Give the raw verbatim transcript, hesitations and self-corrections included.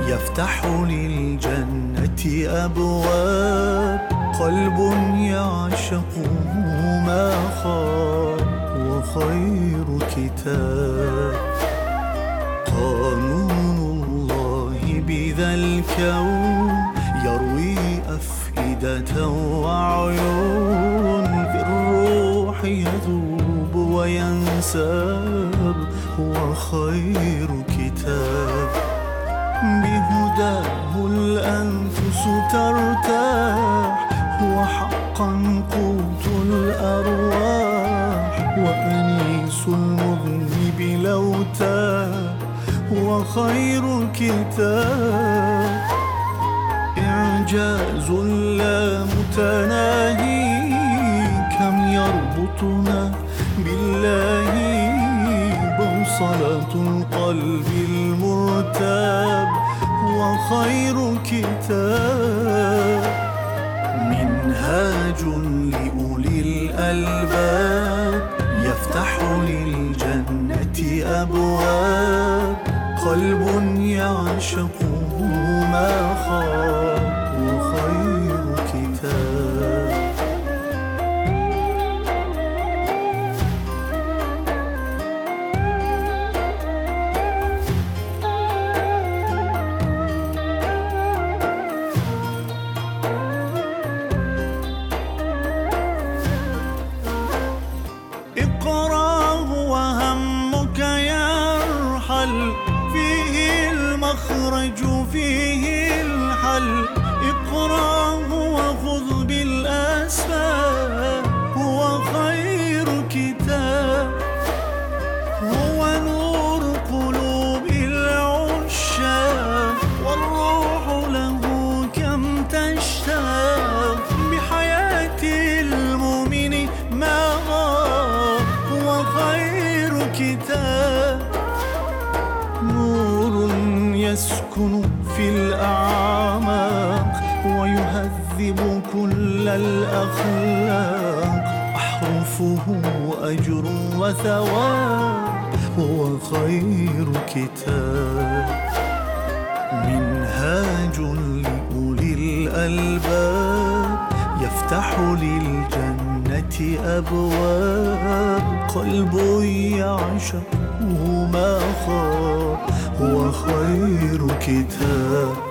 يفتح للجنة أبواب، قلب يعشقه ما خاب، وخير كتاب قانون الله بذا الكون، يروي أفئدة وعيون، في الروح يذوب وينساب، هو خير كتاب بهداه الأنفس ترتاح، هو حقا قوت الأرواح، وأنيس المذنب لو تاه، هو خير كتاب إعجاز لا متناهي، كم يربطنا بالله، بوصلة القلب المرتاب، هو خير كتاب منهاج لأولي الألباب، يفتح للجنة أبواب، قلب يعشقه ما خاب، وخير كتاب اقرأه وهمك يرحل، فيه المخرج فيه الحل، اقرأه وخذ بالأسباب، هو خير كتاب، هو نور قلوب العشاق، والروح له كم تشتاق، بحياة المؤمن ما غاب، هو خير كتاب نور يسكن في الأعماق، ويهذب كل الأخلاق، أحرفه أجر وثواب، هو خير كتاب منهاج لأولي الألباب، يفتح للجنة أبواب، قلب يعشقه ما خاب، هو خير كتاب